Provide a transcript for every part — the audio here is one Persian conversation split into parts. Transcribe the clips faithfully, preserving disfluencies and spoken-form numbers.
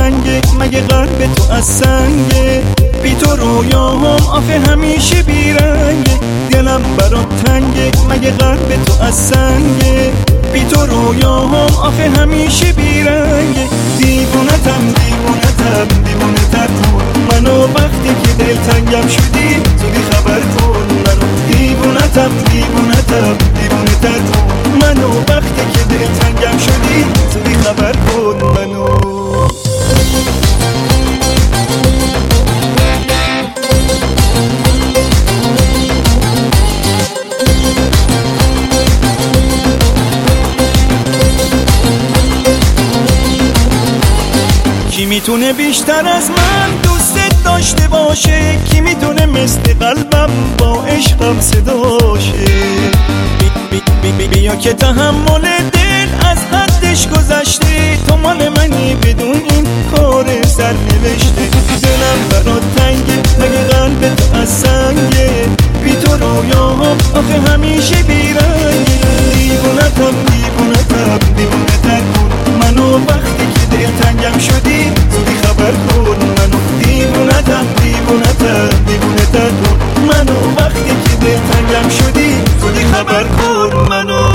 تنگه، مگه قلب تو از سنگه؟ بی تو رویاهم آخه همیشه بیرنگه. دلم برات تنگه، مگه قلب تو از سنگه؟ بی تو رویاهم آخه همیشه بیرنگه. دیوونتم دیوونتم دیوونه تر کن منو، وقتی که دلتنگم شدی زودی خبر کن منو. دیوونتم دیوونتم دیوونه تر کن منو، وقتی که دلتنگم شدی زودی خبر کن منو. کی میتونه بیشتر از من دوست داشته باشه؟ کی میتونه مثل قلبم با عشقم صداشه؟ بی بی بی بیا که تحمل دل از حدش گذشته، تو مال منی بدون این کار سر نوشته. دلم برات تنگه، مگه قلب تو از سنگه؟ بی تو رویاهم آخه همیشه بیرنگه. دیوونتم دیوونتم دیوونه تر کن منو، وقتی که دلتنگم شدی زودی خبر کن منو. دیوونتم دیوونتم دیوونه تر کن منو، وقتی که دلتنگم شدی زودی خبر کن منو.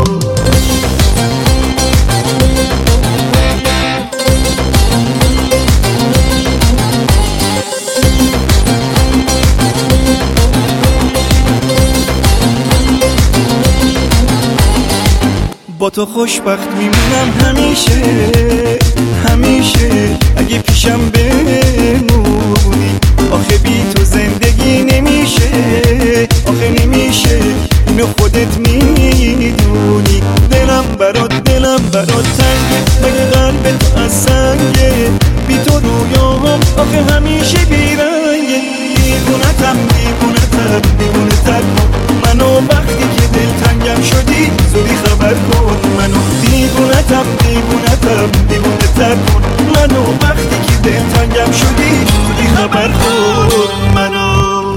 با تو خوشبخت میمونم همیشه همیشه، اگه پیشم بمونی. آخه بی تو زندگی نمیشه، آخه نمیشه، اینو خودت میدونی. دلم برات دلم برات تنگه، مگه قلب تو از سنگه؟ بی تو رویاهم آخه همیشه بیرنگه. دیوونتم دیوونتم دیوونه تر کن منو، وقتی که دلتنگم شدی زودی خبر کن منو. دیوونتم دیوونتم دیوونه تر کن منو، وقتی که دلتنگم شدی زودی خبر کن منو.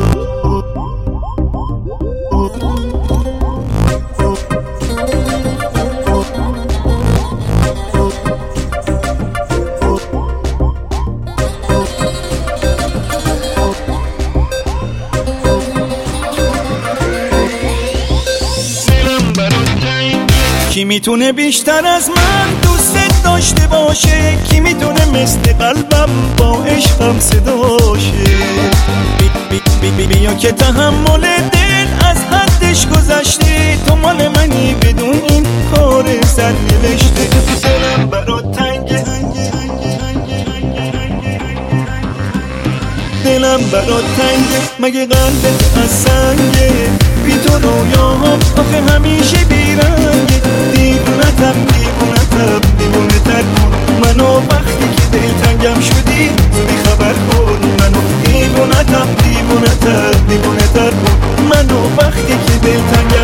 کی میتونه بیشتر از من دوست داشته باشه؟ کی میتونه مثل قلبم با عشقم صداشه؟ بی بی بی بی بیا که تحمل دل از حدش گذشته، تو مال منی بدون این کار سر نوشته. دلم برات تنگه، دلم برات تنگه، مگه قلبت از سنگه؟ بی تو رویاهم آخه همیشه بیرنگه. دیوونتم دیوونتم دیوونه تر کن منو، وقتی که دلتنگم شدی زودی خبر کن منو. دیوونتم دیوونتم دیوونه تر کن منو، وقتی که دلتنگم